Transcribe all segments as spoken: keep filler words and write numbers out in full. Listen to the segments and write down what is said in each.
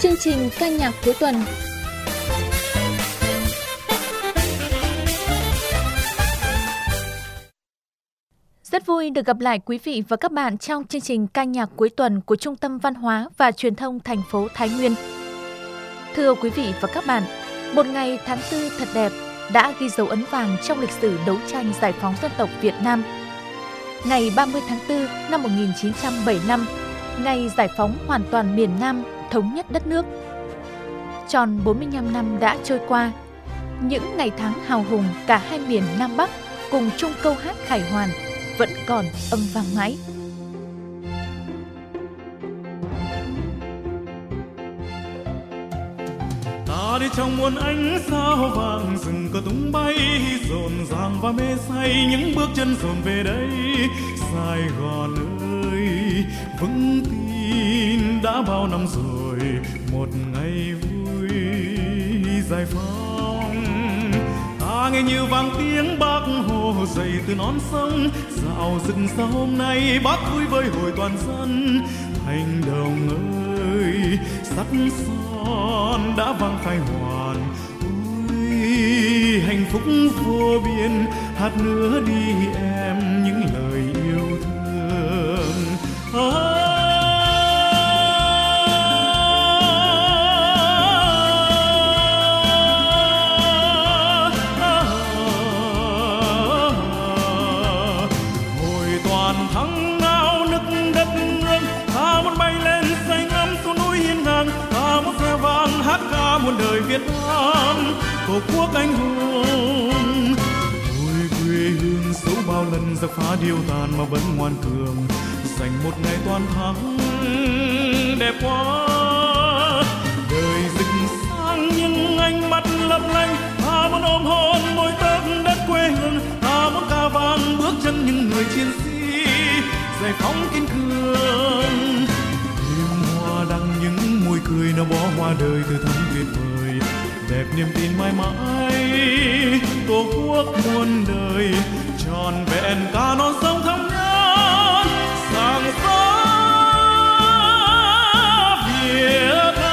chương trình ca nhạc cuối tuần. Rất vui được gặp lại quý vị và các bạn trong chương trình ca nhạc cuối tuần của Trung tâm Văn hóa và Truyền thông thành phố Thái Nguyên. Thưa quý vị và các bạn, một ngày tháng tư thật đẹp đã ghi dấu ấn vàng trong lịch sử đấu tranh giải phóng dân tộc Việt Nam. Ngày ba mươi tháng tư năm một nghìn chín trăm bảy mươi lăm, ngày giải phóng hoàn toàn miền Nam, thống nhất đất nước. Tròn bốn mươi lăm năm đã trôi qua, những ngày tháng hào hùng cả hai miền Nam Bắc cùng chung câu hát khải hoàn vẫn còn âm vang mãi. Ta đi trong muôn ánh sao vàng, rừng cờ tung bay rộn ràng và mê say, những bước chân dồn về đây. Sài Gòn ơi, vững tin đã bao năm rồi, một ngày vui giải phóng. Ta nghe như vang tiếng Bác Hồ dậy từ non sông, dạo rừng xa hôm nay Bác vui với hội toàn dân. Thành Đồng ơi, sắt son đã vang khai hoàn, ôi hạnh phúc vô biên, hát nữa đi em những lời yêu thương. À, muôn đời Việt Nam, tổ quốc anh hùng. Ôi quê hương dẫu bao lần giặc phá điêu tàn mà vẫn ngoan cường, giành một ngày toàn thắng đẹp quá. Đời rực sáng nhưng ánh mắt lấp lánh, ta muốn ôm hôn môi tóc đất quê hương, ta muốn ca vang bước chân những người chiến sĩ giải phóng kiên cường. Đăng những môi cười nó bó hoa đời từ thắm tuyệt vời, đẹp niềm tin mãi mãi tổ quốc muôn đời, tròn vẹn cả non sông thống nhất sáng gió Việt Nam.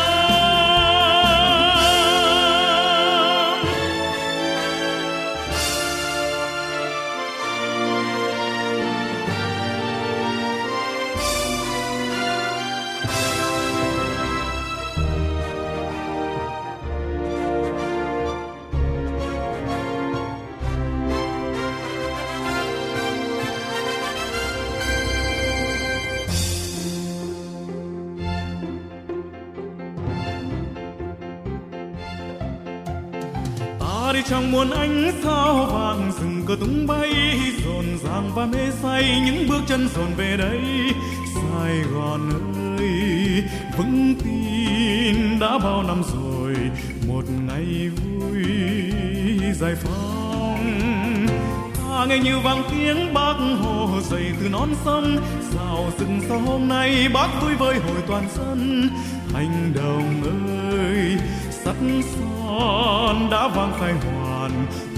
Đi trong muôn ánh sao vàng, rừng cờ tung bay rộn ràng và mê say, những bước chân dồn về đây. Sài Gòn ơi, vững tin đã bao năm rồi, một ngày vui giải phóng. Ta nghe như vang tiếng Bác Hồ dậy từ non sông, dạo rừng xa hôm nay Bác vui với hội toàn dân. Thành Đồng ơi, sắt son đã vang khai hoàn,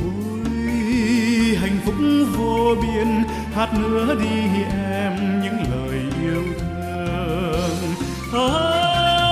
ôi hạnh phúc vô biên, hát nữa đi em những lời yêu thương. À,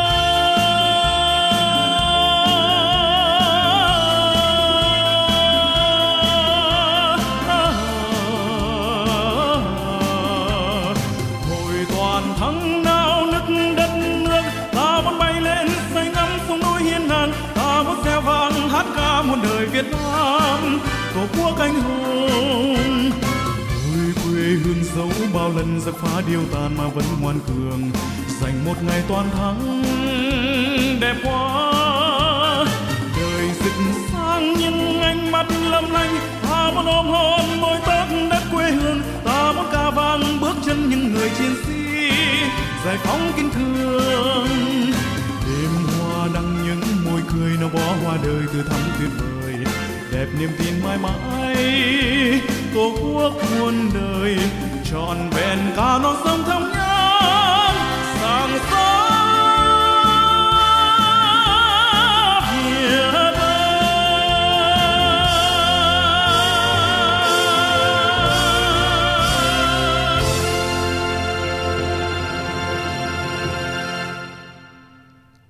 muôn đời Việt Nam, tổ quốc anh hùng. Ôi quê hương dẫu bao lần giặc phá điêu tàn mà vẫn ngoan cường, giành một ngày toàn thắng đẹp quá. Đời rực sáng nhưng ánh mắt lấp lánh, ta muốn ôm hôn môi tóc đất quê hương, ta muốn ca vang bước chân những người chiến sĩ giải phóng kiên cường. Đêm hoa đăng những môi cười nó bó hoa đời từ thắm tuyệt vời, đẹp niềm tin mãi mãi tổ quốc muôn đời, tròn vẹn cả non sông thống nhất sáng gió Việt Nam.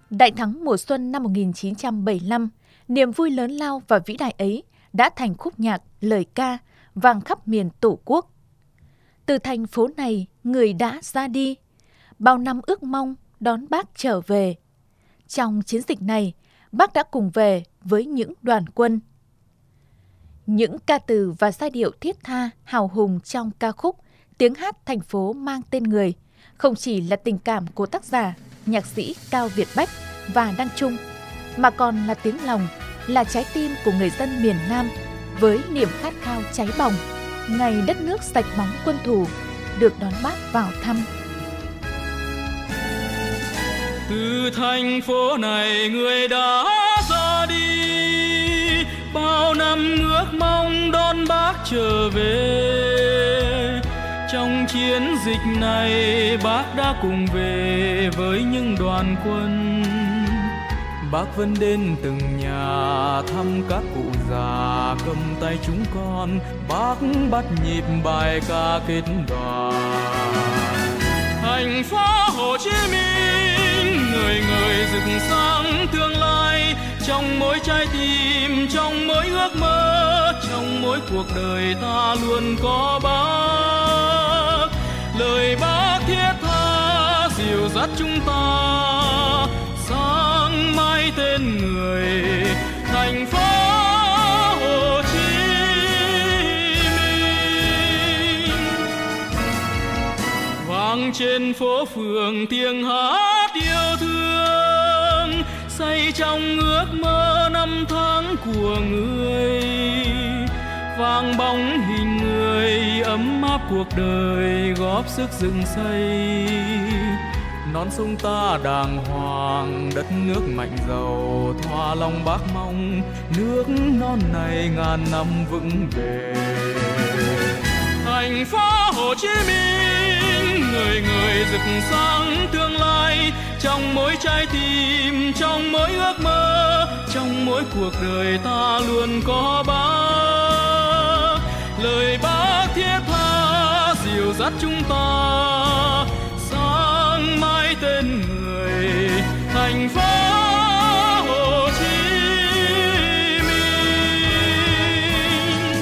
Đại thắng mùa xuân năm một nghìn chín trăm bảy mươi lăm, niềm vui lớn lao và vĩ đại ấy đã thành khúc nhạc, lời ca vang khắp miền Tổ quốc. Từ thành phố này người đã ra đi, bao năm ước mong đón Bác trở về. Trong chiến dịch này, Bác đã cùng về với những đoàn quân. Những ca từ và giai điệu thiết tha, hào hùng trong ca khúc Tiếng hát thành phố mang tên người không chỉ là tình cảm của tác giả, nhạc sĩ Cao Việt Bách và Đăng Trung, mà còn là tiếng lòng, là trái tim của người dân miền Nam với niềm khát khao cháy bỏng ngày đất nước sạch bóng quân thù được đón Bác vào thăm. Từ thành phố này người đã ra đi, bao năm ước mong đón Bác trở về. Trong chiến dịch này Bác đã cùng về với những đoàn quân. Bác vẫn đến từng nhà thăm các cụ già, cầm tay chúng con Bác bắt nhịp bài ca kết đoàn. Thành phố Hồ Chí Minh người người rực sáng tương lai, trong mỗi trái tim, trong mỗi ước mơ, trong mỗi cuộc đời ta luôn có Bác. Lời Bác thiết tha dìu dắt chúng ta sáng mãi tên người thành phố Hồ Chí Minh. Vang trên phố phường tiếng hát yêu thương, say trong ước mơ năm tháng của người. Vang bóng hình người ấm áp cuộc đời, góp sức dựng xây non sông ta đàng hoàng, đất nước mạnh giàu, thỏa lòng Bác mong nước non này ngàn năm vững bền. Thành phố Hồ Chí Minh người người rực sáng tương lai, trong mỗi trái tim, trong mỗi ước mơ, trong mỗi cuộc đời ta luôn có Bác. Lời Bác thiết tha dìu dắt chúng ta sáng mãi tên người thành phố Hồ Chí Minh.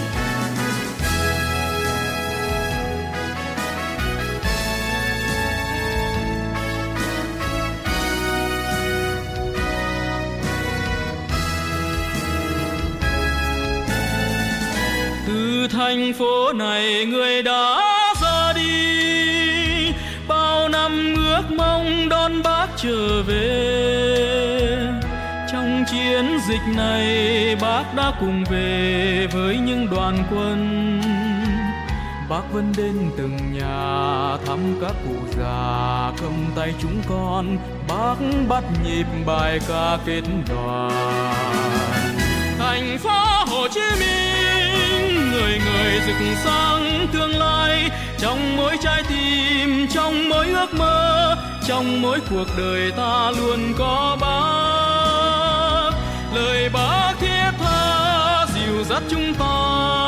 Từ thành phố này người đã ra đi, bao năm ước mong đón Bác trở về. Trong chiến dịch này Bác đã cùng về với những đoàn quân. Bác vẫn đến từng nhà thăm các cụ già, cầm tay chúng con Bác bắt nhịp bài ca kết đoàn. Thành phố Hồ Chí Minh người người rực sáng tương lai, trong mỗi trái tim, trong mỗi ước mơ, trong mỗi cuộc đời ta luôn có Bác. Lời Bác thiết tha dìu dắt chúng ta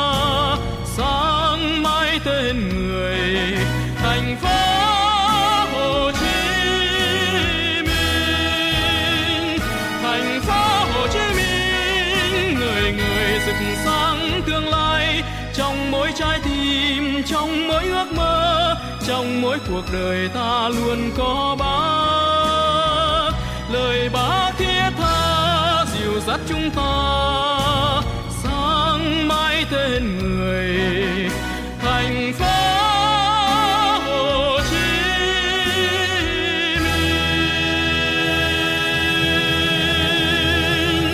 sáng mãi tên người thành phố Hồ Chí Minh. Thành phố Hồ Chí Minh người người rực sáng tương lai, trong mỗi trái tim, trong mỗi ước mơ, trong mỗi cuộc đời ta luôn có Bác. Lời Bác thiết tha dìu dắt chúng ta sáng mãi tên người thành phố Hồ Chí Minh.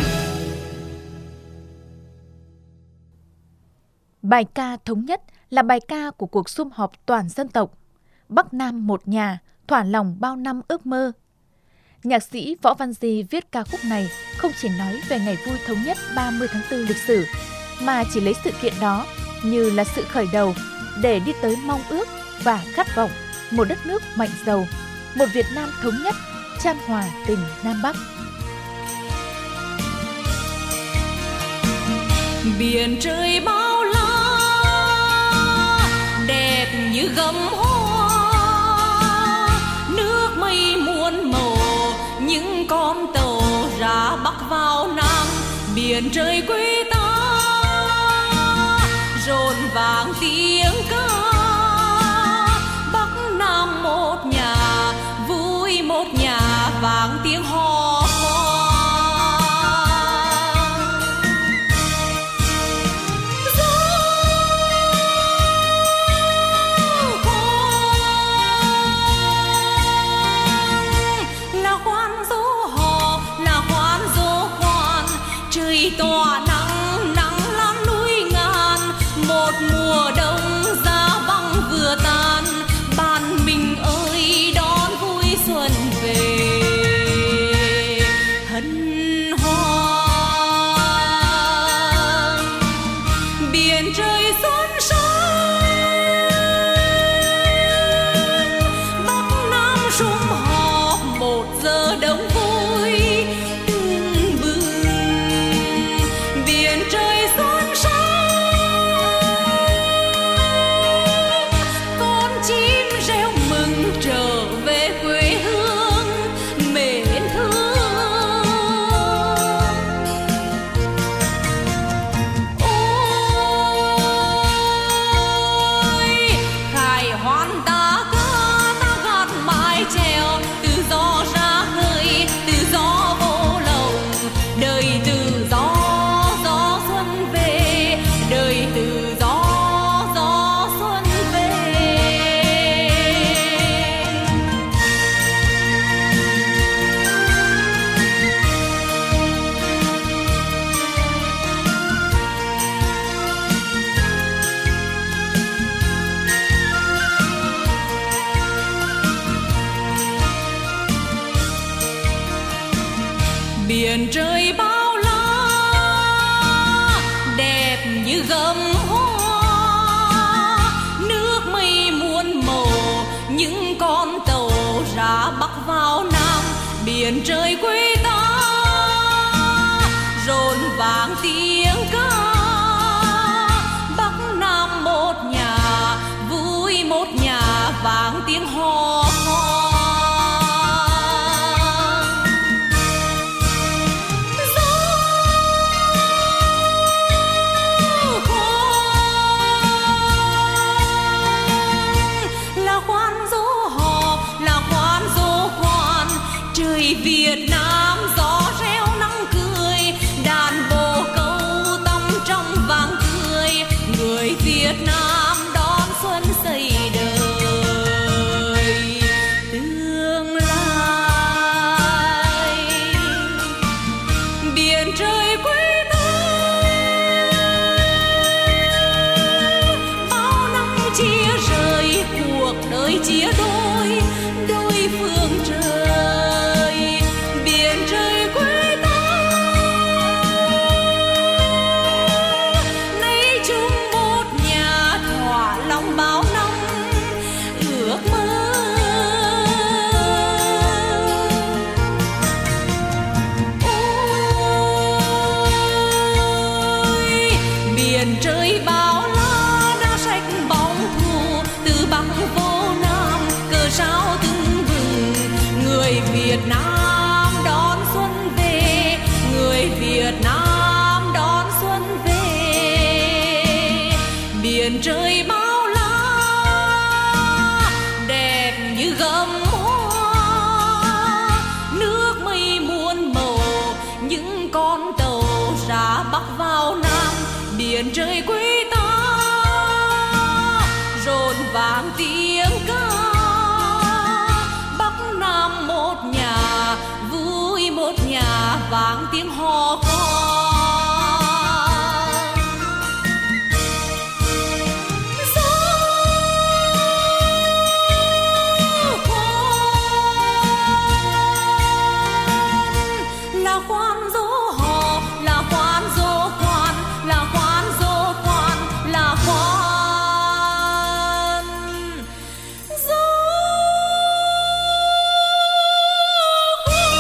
Bài ca thống nhất là bài ca của cuộc sum họp toàn dân tộc. Bắc Nam một nhà, thỏa lòng bao năm ước mơ. Nhạc sĩ Võ Văn Di viết ca khúc này không chỉ nói về ngày vui thống nhất ba mươi tháng tư lịch sử, mà chỉ lấy sự kiện đó như là sự khởi đầu để đi tới mong ước và khát vọng một đất nước mạnh giàu, một Việt Nam thống nhất, chan hòa tình Nam Bắc. Biển trời bao la đẹp như gấm hoa, nước mây muôn màu những những con tàu ra Bắc vào Nam, biển trời quê ta rộn vang tiếng ca. Bắc Nam một nhà vui, một nhà vang tiếng hò khoan. Tỏa nắng nắng lan núi ngàn, một mùa đông giá băng vừa tan. Bạn mình ơi đón vui xuân về hân hoan. Biển trời xuân sáng, Bắc Nam sum họp một giờ đông vui. Biển trời bao la đẹp như gấm hoa, nước mây muôn màu những con tàu ra Bắc vào Nam. Biển trời quê ta rộn vang tiếng ca. Bắc Nam một nhà vui, một nhà vang tiếng hò khoan. Việt Nam gió reo nắng cười, đàn bồ câu tâm trong vàng tươi. Người Việt Nam đón xuân xây đời tương lai. Biển trời quê ta bao năm chia rời, cuộc đời chia đôi đôi phương trời. Trời bao la đã sách bóng thù, từ Bắc vô Nam cờ sao tưng bừng. Người Việt Nam đón xuân về, người Việt Nam đón xuân về. Biển trời bao la đẹp như gấm hoa, nước mây muôn màu những con tàu ra Bắc vào Nam. Biển trời quê ta rộn vang tiếng ca. Bắc Nam một nhà vui, một nhà vang tiếng hò khoan. Là khoan dỗ hò, là khoan dỗ khoan, là khoan dỗ khoan, là khoan dỗ khoan.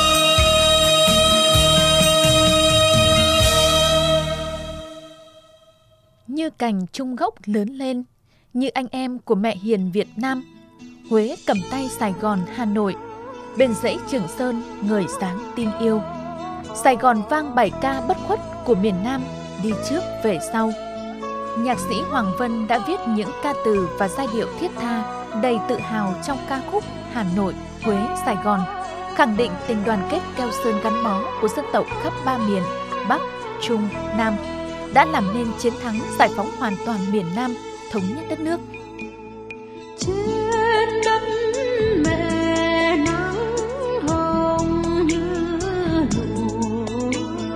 Như cành trung gốc lớn lên, như anh em của mẹ hiền Việt Nam, Huế cầm tay Sài Gòn Hà Nội, bên dãy Trường Sơn ngời sáng tin yêu. Sài Gòn vang bài ca bất khuất của miền Nam, đi trước về sau. Nhạc sĩ Hoàng Vân đã viết những ca từ và giai điệu thiết tha đầy tự hào trong ca khúc Hà Nội, Huế, Sài Gòn, khẳng định tình đoàn kết keo sơn gắn bó của dân tộc khắp ba miền Bắc, Trung, Nam, đã làm nên chiến thắng giải phóng hoàn toàn miền Nam, thống nhất đất nước. Trên đất mẹ nắng hồng như lụa,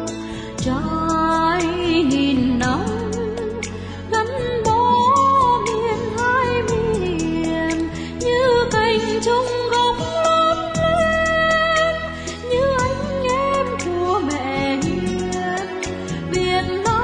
trái nghìn năm gắn bó miền hai miền, như cành trong góc lớn lên, như anh em của mẹ hiền biển Nam.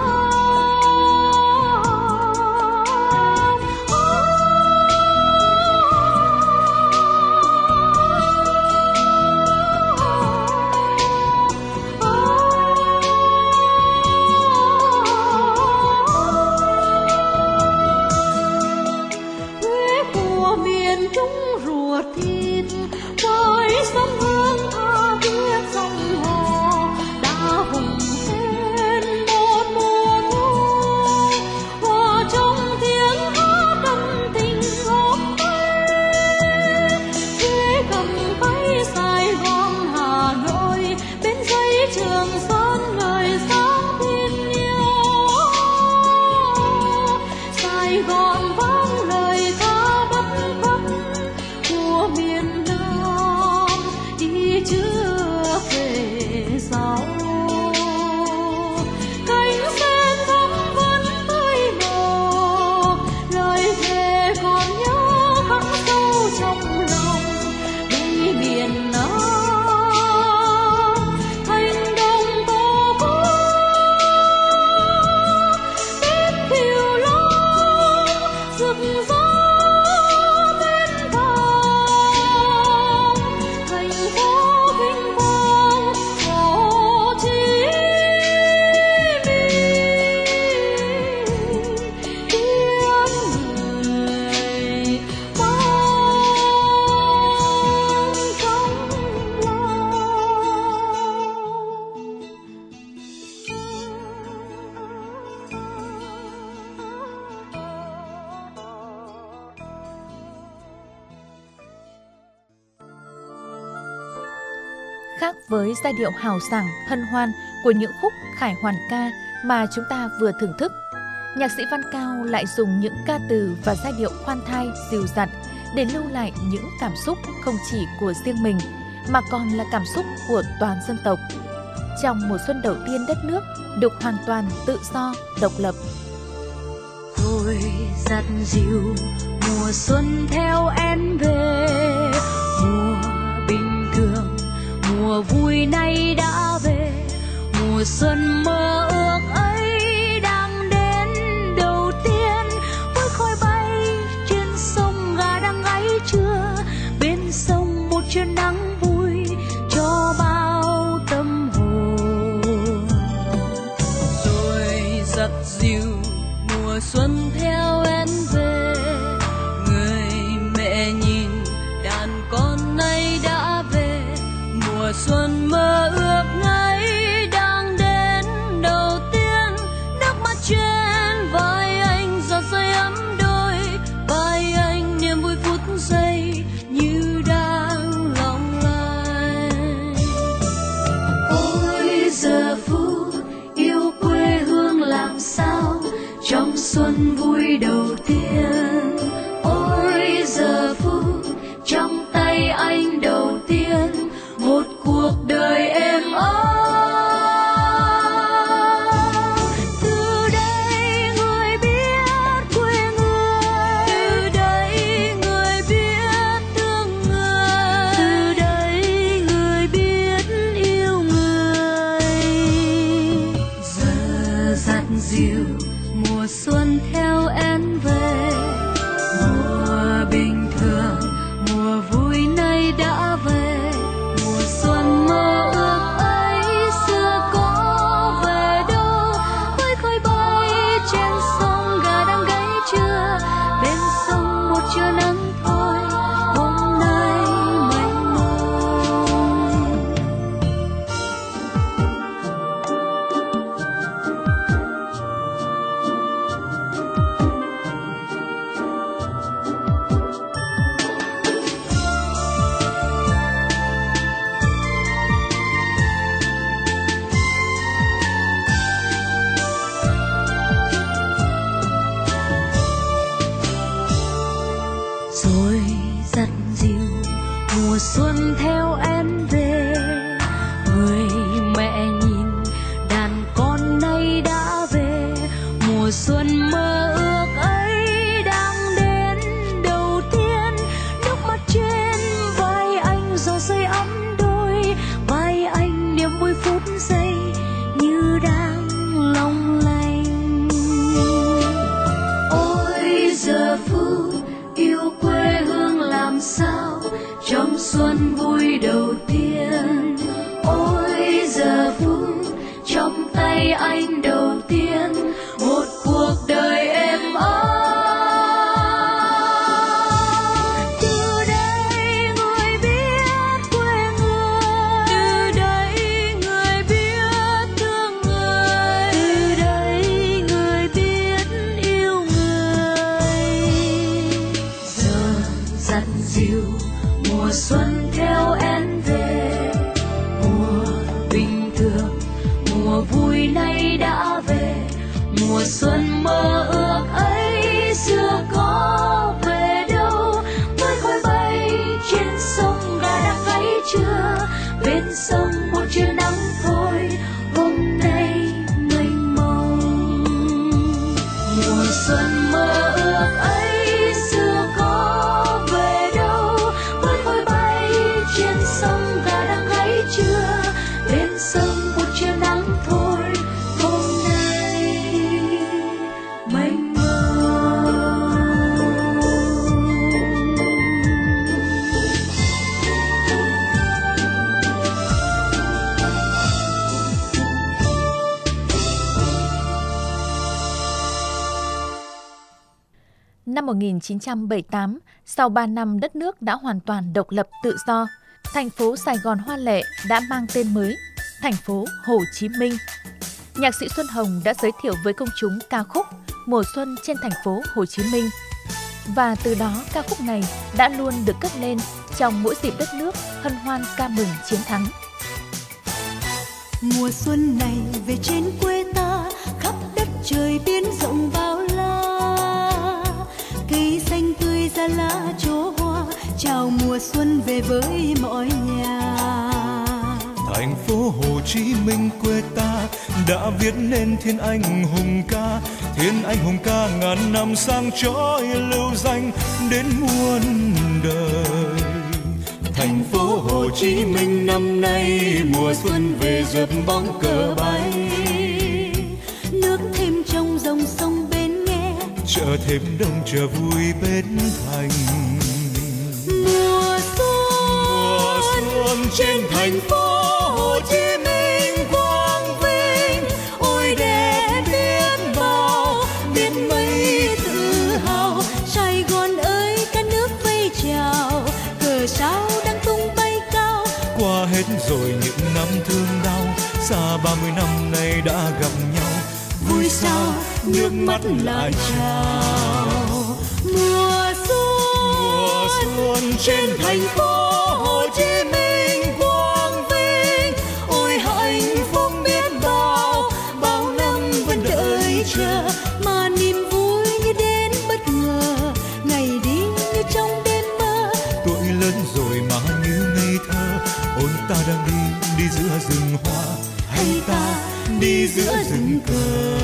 Khác với giai điệu hào sảng, hân hoan của những khúc khải hoàn ca mà chúng ta vừa thưởng thức, nhạc sĩ Văn Cao lại dùng những ca từ và giai điệu khoan thai, dịu dặt để lưu lại những cảm xúc không chỉ của riêng mình mà còn là cảm xúc của toàn dân tộc. Trong mùa xuân đầu tiên đất nước được hoàn toàn tự do, độc lập. Tôi dắt dìu mùa xuân theo em về, mùa bình thường, mùa vui nay đã về, mùa xuân mơ ước ấy đang đến đầu tiên. Với khói bay trên sông gà đang gáy trưa, bên sông một trưa nắng vui cho bao tâm hồn. Rồi dắt dìu mùa xuân theo em về, người mẹ nhìn đàn con nay đã về, mùa xuân mơ ước ấy đang đến đầu tiên. Nước mắt trên vai anh giọt rơi ấm đôi, vai anh niềm vui phút giây như đang long lanh. Ôi giờ phút yêu quê hương làm sao trong xuân vui đầu tiên. Ôi giờ phút trong tay anh đầu tiên, một cuộc đời êm ấm. theo em về. Người mẹ nhìn đàn con nay đã về, mùa xuân mơ ước ấy đang đến đầu tiên. Nước mắt trên vai anh gió rơi ấm đôi, vai anh niềm vui phút giây như đang long lanh. Ôi giờ phút yêu quê hương làm sao trong xuân vui đầu tiên. Ôi giờ phút trong tay anh đầu tiên một cuộc đời êm ấm. Từ đây người biết quê người, từ đây người biết thương người, từ đây người biết yêu người. Giờ dặn dìu mùa xuân theo em về, mùa bình thường mùa vui nay đã về. Mùa xuân mơ ước ấy xưa có về đâu, mới khói bay trên sông gà đang gáy chưa. Bên sông một chiều nắng thôi hôm nay mênh mông. Mùa xuân mơ ước ấy xưa có về đâu, mới khói bay trên sông gà đang gáy chưa. Bên sông một chiều nắng thôi hôm nay mênh mông. Năm một nghìn chín trăm bảy mươi tám, sau ba năm đất nước đã hoàn toàn độc lập tự do, thành phố Sài Gòn hoa lệ đã mang tên mới, thành phố Hồ Chí Minh. Nhạc sĩ Xuân Hồng đã giới thiệu với công chúng ca khúc Mùa xuân trên thành phố Hồ Chí Minh. Và từ đó ca khúc này đã luôn được cất lên trong mỗi dịp đất nước hân hoan ca mừng chiến thắng. Mùa xuân này về trên quê ta, khắp đất trời biến rộng bao la. Cây xanh tươi ra lá chỗ hoa, chào mùa xuân về với mọi nhà. Thành phố Hồ Chí Minh quê ta đã viết nên thiên anh hùng ca, thiên anh hùng ca ngàn năm sang chói lưu danh đến muôn đời. Thành phố Hồ Chí Minh năm nay mùa xuân về rợp bóng cờ bay, nước thêm trong dòng sông bên nghe, chợ thêm đông chợ vui bến thành. Mùa xuân, Mùa xuân trên thành phố Hồ Chí Minh quang vinh, ôi đẹp biết bao, biết mấy tự hào. Sài Gòn ơi cả nước vây chào, cờ sao đang tung bay cao. qua hết rồi những năm thương đau, xa ba mươi năm nay đã gặp nhau, vui sao nước mắt lại trào. Mùa xuân, Mùa xuân trên thành phố Hồ Chí Minh quang vinh, ôi hạnh phúc biết bao, bao năm vẫn đợi chờ. Mà niềm vui như đến bất ngờ, ngày đi như trong đêm mơ. tuổi lớn rồi mà như ngây thơ, ôi ta đang đi đi giữa rừng hoa, hay ta đi giữa rừng cờ.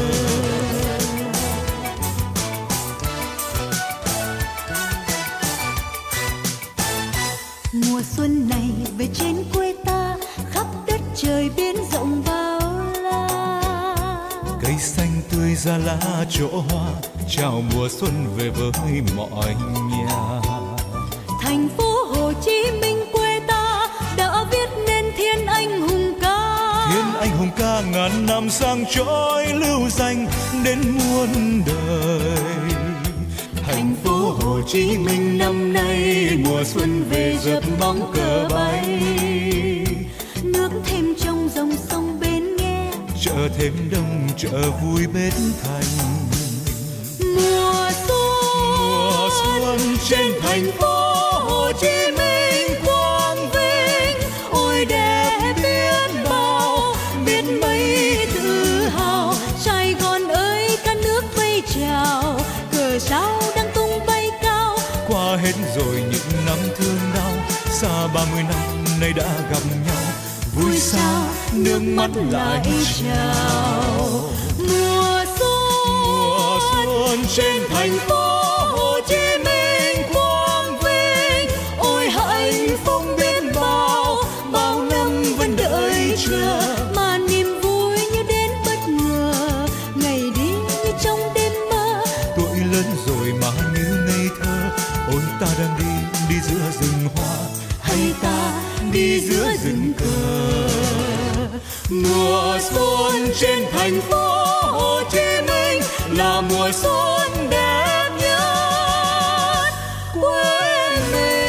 Mùa xuân này về trên quê ta, khắp đất trời biến rộng bao la. Cây xanh tươi ra lá chỗ hoa, chào mùa xuân về với mọi nhà. Thành phố Hồ Chí Minh quê ta đã viết nên thiên anh hùng ca, Thiên anh hùng ca ngàn năm sang chói lưu danh đến muôn đời. Thành phố Hồ Chí Minh năm nay mùa xuân về rợp bóng cờ bay, nước thêm trong dòng sông bên nghe, chợ thêm đông chợ vui bến thành. Mùa xuân, Mùa xuân trên thành phố Hồ Chí Minh quang vinh, ôi đẹp biết bao, biết mấy tự hào. Sài Gòn ơi cả nước vây chào, cờ sao đang tung bay cao. qua hết rồi những năm thương đau, xa ba mươi năm nay đã gặp nhau, vui sao nước mắt lại trào. Mùa Mùa xuân trên thành phố Hồ Chí Minh quang vinh, ôi hạnh phúc biết bao, bao năm vẫn đợi chờ, mà niềm vui như đến bất ngờ, ngày đi như trong đêm mơ. tuổi lớn rồi mà như ngây thơ, ôi ta đang đi đi giữa rừng hoa, hay ta đi giữa rừng cờ. Mùa xuân trên thành phố Hồ Chí Minh là mùa xuân đẹp nhất quê mình.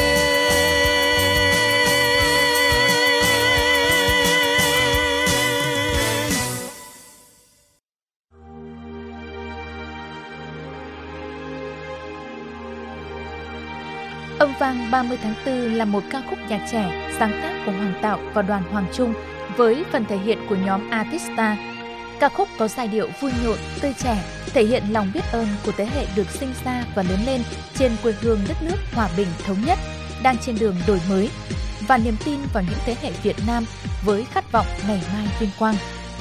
Âm vang ba mươi tháng tư là một ca khúc nhạc trẻ sáng tác của Hoàng Tạo và đoàn Hoàng Trung với phần thể hiện của nhóm Artista. Ca khúc có giai điệu vui nhộn, tươi trẻ, thể hiện lòng biết ơn của thế hệ được sinh ra và lớn lên trên quê hương đất nước hòa bình thống nhất, đang trên đường đổi mới, và niềm tin vào những thế hệ Việt Nam với khát vọng ngày mai vinh quang.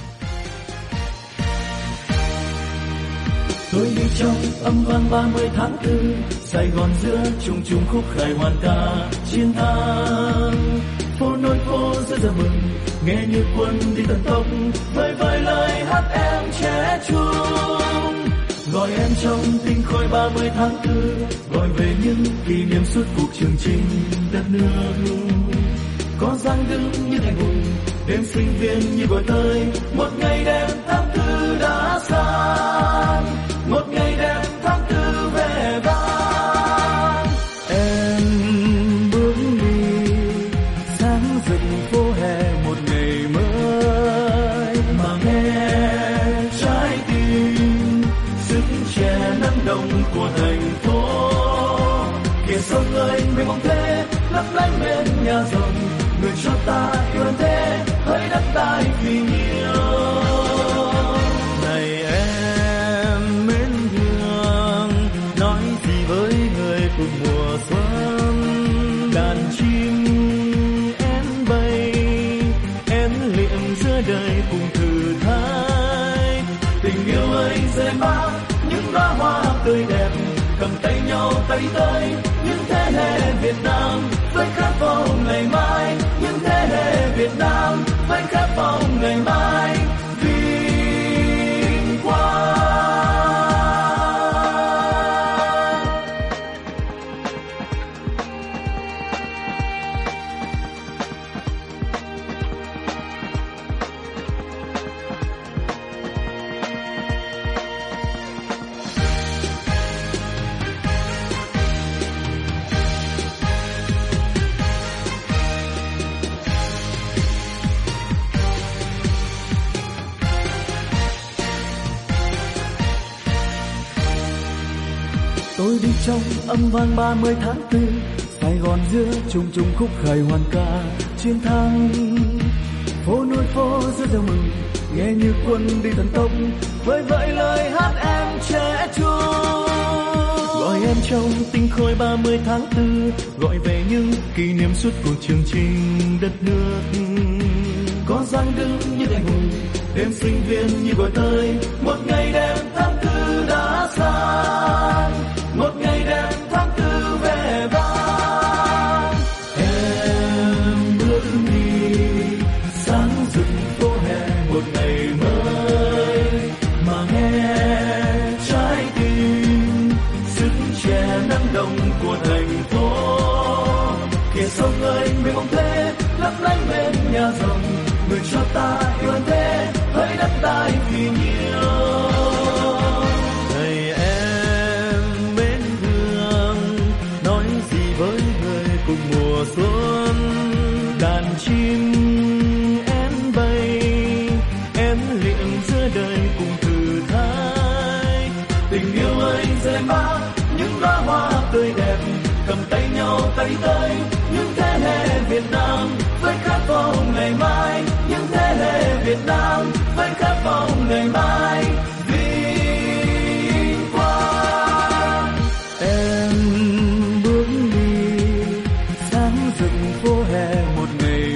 Tôi đi trong âm vang ba mươi tháng tư, Sài Gòn giữa trùng trùng khúc khải hoàn ca chiến thắng. Phố nối phố giữa giờ mừng, nghe như quân đi tận tốc, vơi vơi lời hát em trẻ trung. Gọi em trong tinh khôi ba mươi tháng tư, gọi về những kỷ niệm suốt cuộc trường chinh đất nước. Có dáng đứng như thành hùng, đêm sinh viên như gọi tới, một ngày đẹp tháng tư đã sang, một ngày đẹp tháng tư về vang. Em bước đi sáng rực phố hè một ngày mới, mà nghe trái tim sức trẻ năng động của thành phố. Kìa sông ơi mênh mông thế, lấp lánh bên nhà rồng, người cho ta yêu hơn thế, hỡi đất đai vì nhiều. này em mến thương, nói gì với người cùng mùa xuân. Đàn chim én bay, én liệm giữa đời cùng thử thách. Tình yêu ơi rơi mãi những đóa hoa tươi đẹp, cầm tay nhau tay tới những thế hệ Việt Nam với khát vọng ngày mai, những thế hệ Việt Nam với khát vọng ngày mai vinh quang. Tôi đi trong âm vang ba mươi tháng tư, Sài Gòn giữa trùng trùng khúc khải hoàn ca chiến thắng. Phố nối phố giữa giờ mừng, nghe như quân đi tận tốc, vơi vợi lời hát em trẻ trung. Gọi em trong tinh khôi ba mươi tháng tư, gọi về những kỷ niệm suốt cuộc trường chinh đất nước. Có dáng đứng như thành hùng, đêm sinh viên như gọi tới, một ngày đẹp tháng tư đã sang, một ngày đẹp tháng tư về vang. Em bước đi sáng rực phố hè một ngày mới, mà nghe trái tim sức trẻ năng động của thành phố. Kìa sông ơi mênh mông thế, lấp lánh bên nhà rồng, người cho ta yêu hơn thế, hỡi đất đai vì nhiều. này em mến thương, nói gì với người cùng mùa xuân. Đàn chim én bay, én liệm giữa đời cùng thử thách. Tình yêu ơi rơi mãi những đóa hoa tươi đẹp, cầm tay nhau tay tới những thế hệ Việt Nam với khát vọng ngày mai, những thế hệ Việt Nam với khát vọng ngày mai vinh quang. Em bước đi sáng rực phố hè một ngày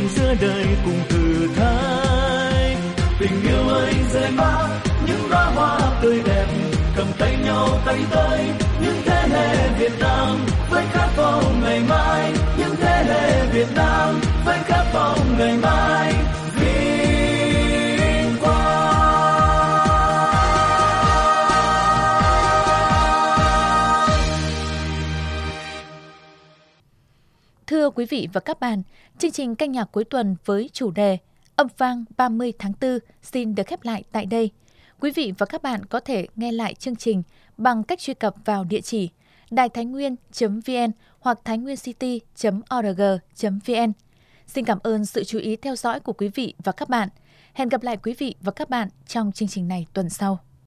giữa đời cùng thử thách. Tình yêu ơi rơi mãi những đóa hoa tươi đẹp, cầm tay nhau tay tới những thế hệ Việt Nam với khát vọng ngày mai, những thế hệ Việt Nam với khát vọng ngày mai. Vinh quang. Thưa quý vị và các bạn, chương trình ca nhạc cuối tuần với chủ đề Âm vang ba mươi tháng tư xin được khép lại tại đây. Quý vị và các bạn có thể nghe lại chương trình bằng cách truy cập vào địa chỉ đài thái nguyên chấm vn hoặc thái nguyên city chấm org chấm vn. Xin cảm ơn sự chú ý theo dõi của quý vị và các bạn. Hẹn gặp lại quý vị và các bạn trong chương trình này tuần sau.